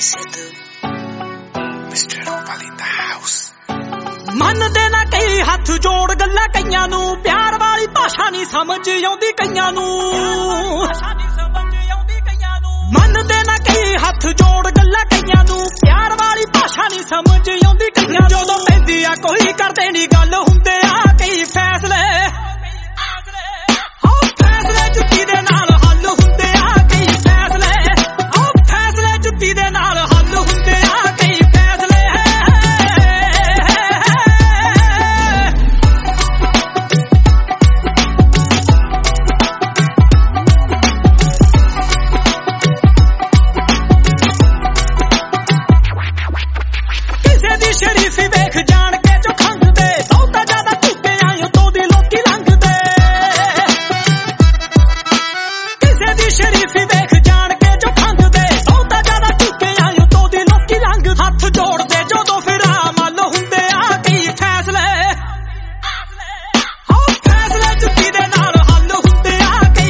ਮੰਨਦੇ ਨਾ ਕਈ ਹੱਥ ਜੋੜ ਗੱਲਾਂ ਕਈਆਂ ਨੂੰ ਪਿਆਰ ਵਾਲੀ ਭਾਸ਼ਾ ਨਹੀਂ ਸਮਝ ਆਉਂਦੀ ਕਈਆਂ ਨੂੰ ਮੰਨਦੇ ਨਾ ਕਈ ਹੱਥ ਜੋੜ ਗੱਲਾਂ ਕਈਆਂ ਨੂੰ ਪਿਆਰ ਵਾਲੀ ਭਾਸ਼ਾ ਨਹੀਂ ਸਮਝ ਆਉਂਦੀ ਕਈਆਂ ਜਦੋਂ ਪੈਂਦੀ ਆ ਕੋਈ ਕਰਦੇ ਨਹੀਂ ਗੱਲ ਹੁੰਦੇ ਆ ਕਈ ਫੈਸਲੇ ਫੈਸਲੇ ਜੁੱਤੀ ਦੇ ਨਾਲ ਹੱਲ ਹੁੰਦੇ ਆ ਕਈ ਫੈਸਲੇ ਜੁੱਤੀ ਦੇ ਨਾਲ ਹੱਲ ਹੁੰਦੇ ਆ ਕਈ ਫੈਸਲੇ ਕਿਸੇ ਦੀ ਸ਼ਰੀਫੀ ਵੇਖ ਜਾਣ ਕੇ ਜੋ ਖੰਗਦੇ ਬਹੁਤਾ ਜ਼ਿਆਦਾ ਝੁਕੇ ਆਇਓ ਤੋਂ ਦੀ ਲੋਕੀ ਲੰਘਦੇ ਕਿਸੇ ਦੀ ਸ਼ਰੀਫੀ ਵੇਖ ਜਾਣ ਕੇ ਜੋ ਖੰਗਦੇ ਬਹੁਤਾ ਜ਼ਿਆਦਾ ਝੁਕੇ ਆਇਓ ਤੋਂ ਦੀ ਲੋਕੀ ਲੰਘ ਹੱਥ ਜੋੜਦੇ ਜਦੋਂ ਫਿਰ ਮੱਲ ਹੁੰਦੇ ਆ ਕਈ ਫੈਸਲੇ ਫੈਸਲੇ ਜੁੱਤੀ ਦੇ ਨਾਲ ਹੱਲ ਹੁੰਦੇ ਆ ਕਈ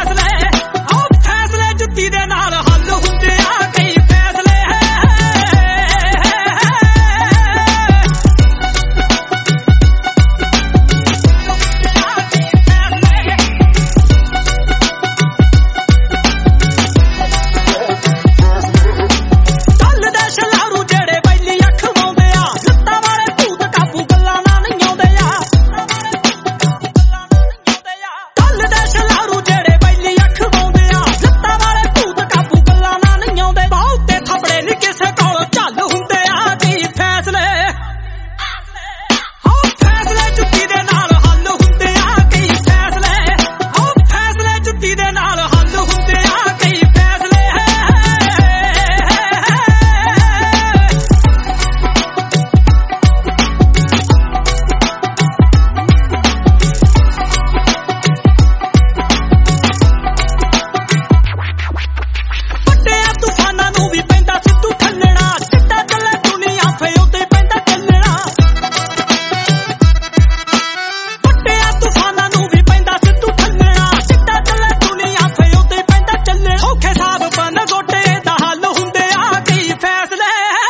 ਫੈਸਲੇ ਜੁੱਤੀ ਦੇ ਨਾਲ ਹੱਲ ਹੁੰਦੇ ਆ ਕਈ ਫੈਸਲੇ ਚੱਲਦੇ ਛਲਾਰੂ ਜਿਹੜੇ ਬੈਲੀ ਅੱਖ ਵਾਉਂਦੇ ਆ ਲੱਤਾਂ ਵਾਲੇ ਭੂਤ ਕਾਬੂ ਗੱਲਾਂ ਨਾਲ ਨਹੀਂ ਆਉਂਦੇ ਆ ਚੱਲਦੇ ਛਲਾਰੂ ਜਿਹੜੇ ਬੈਲੀ ਅੱਖ ਵਾਉਂਦੇ ਆ ਲੱਤਾਂ ਵਾਲੇ ਭੂਤ ਕਾਬੂ ਗੱਲਾਂ ਨਾਲ ਨਹੀਂ ਆਉਂਦੇ ਬਹੁਤੇ ਥੱਪੜੇ ਨਹੀਂ ਕਿਸੇ ਕੋਲ ਝੱਲ ਹੁੰਦੇ ਆ ਕਈ ਫੈਸਲੇ ਫੈਸਲੇ ਜੁੱਤੀ ਦੇ ਨਾਲ ਹੱਲ ਹੁੰਦੇ ਆ ਕਈ ਫੈਸਲੇ ਜੁੱਤੀ ਦੇ ਨਾਲ ਹੱਲ ਹੁੰਦੇ ਆ ਕਈ ਫੈਸਲੇ ਵੱਡਿਆਂ ਤੂਫਾਨਾਂ ਨੂੰ ਵੀ ਪੈਂਦਾ ਸਿੱਧੂ ਠੱਲਣਾ ਜਿੱਦਾਂ ਚੱਲੇ ਦੁਨੀਆ ਫੇ ਉੱਤੇ ਪੈਂਦਾ ਚੱਲਣਾ ਵੱਡਿਆਂ ਤੂਫਾਨਾਂ ਨੂੰ ਵੀ ਪੈਂਦਾ ਸਿੱਧੂ ਠੱਲਣਾ ਜਿੱਦਾਂ ਚੱਲੇ ਦੁਨੀਆ ਫੇ ਉੱਤੇ ਪੈਂਦਾ ਚੱਲਣਾ ਔਖੇ ਸਾਬ ਬਨ ਗੋਡੇ ਦਾ ਹੱਲ ਹੁੰਦੇ ਆ ਕਈ ਫੈਸਲੇ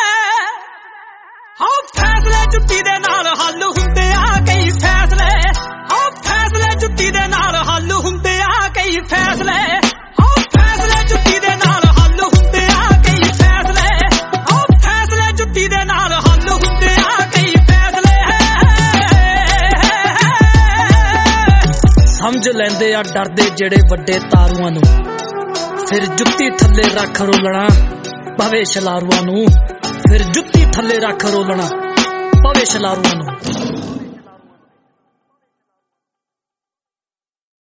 ਫੈਸਲੇ ਜੁੱਤੀ ਦੇ ਨਾਲ ਹੱਲ ਹੁੰਦੇ ਆ ਕਈ ਫੈਸਲੇ ਜੁੱਤੀ ਦੇ ਨਾਲ ਹੱਲ ਹੁੰਦੇ ਆ ਕਈ ਫੈਸਲੇ ਫੈਸਲੇ ਜੁੱਤੀ ਦੇ ਨਾਲ ਹੱਲ ਹੁੰਦੇ ਆ ਕਈ ਫੈਸਲੇ ਜੁੱਤੀ ਦੇ ਨਾਲ ਹੱਲ ਹੁੰਦੇ ਆ ਕਈ ਫੈਸਲੇ ਸਮਝ ਲੈਂਦੇ ਆ ਡਰਦੇ ਜਿਹੜੇ ਵੱਡੇ ਤਾਰੂਆਂ ਨੂੰ ਫਿਰ ਜੁੱਤੀ ਥੱਲੇ ਰੱਖ ਰੋਲਣਾ ਪਵੇ ਛਲਾਰੂਆਂ ਨੂੰ ਫਿਰ ਜੁੱਤੀ ਥੱਲੇ ਰੱਖ ਰੋਲਣਾ ਪਵੇ ਛਲਾਰੂਆਂ ਨੂੰ